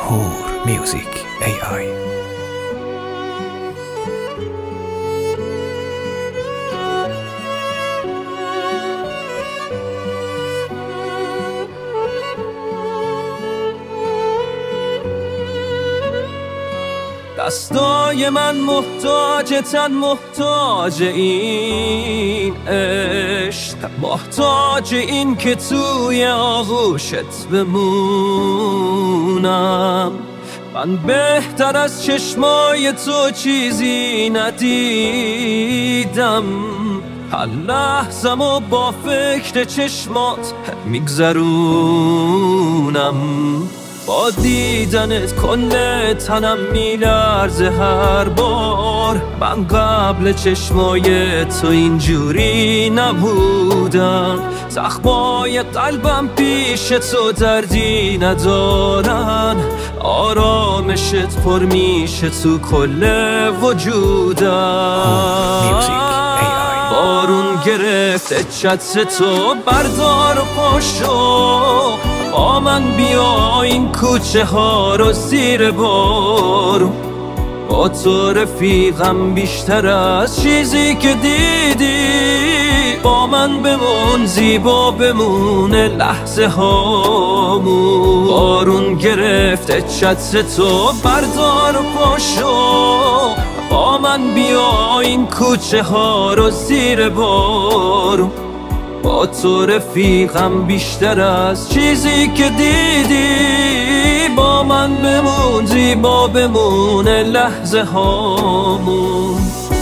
هور میوزیک AI. دستای من محتاج تن، محتاج این عشق، محتاج این که توی آغوشت بمونم. من بهتر از چشمای تو چیزی ندیدم، هر لحظه‌مو با فکر چشمات میگذرونم. با دیدنت کل تنم میلرزه هر بار. من قبل چشمای تو اینجوری نبودم. زخمای قلبم پیش تو دردی ندارن، آرامشت پر میشه تو کل وجودم. بارون گرفته چتر تو، بردار و پاشو با من بیا این کوچه ها رو زیر بار. با تو رفیقم بیشتر از چیزی که دیدی. با من بمون، زیبا بمونه لحظه هامون. بارون گرفته چتر تو، بردار و پاشو با من بیا این کوچه ها رو زیر بار. با تو رفیقم بیشتر از چیزی که دیدی. با من بمون، زیبا بمونه لحظه هامون.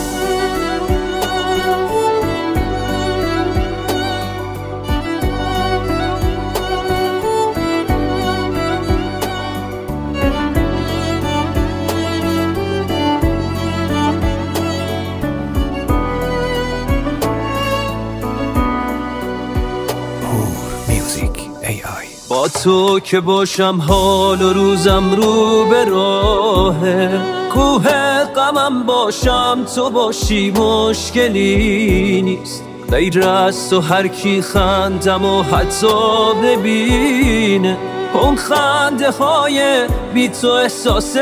با تو که باشم حال و روزم رو به راهه. کوه غمم باشم تو باشی مشکلی نیست. غیر از تو هر کی خندم و حتی ببینه، اون خنده های بی تو احساس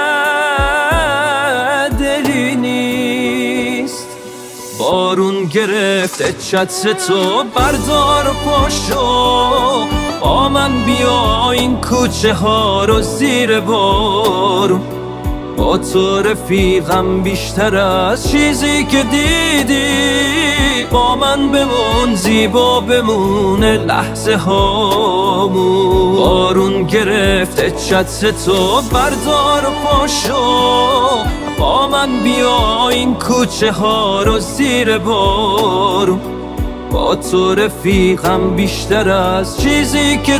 دلی نیست. بارون گرفته چتر تو، بردار و پاشو با من بیا این کوچه ها رو زیر بار. با تو رفیقم بیشتر از چیزی که دیدی. با من بمون، زیبا بمونه لحظه هامون. بارون گرفته چتر تو، بردار و پاشو با من بیا این کوچه ها رو زیر بار. با تو رفیقم بیشتر از چیزی که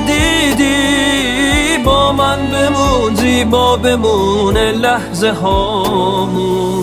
دیدی. با من بمون، زیبا بمونه لحظه هامون.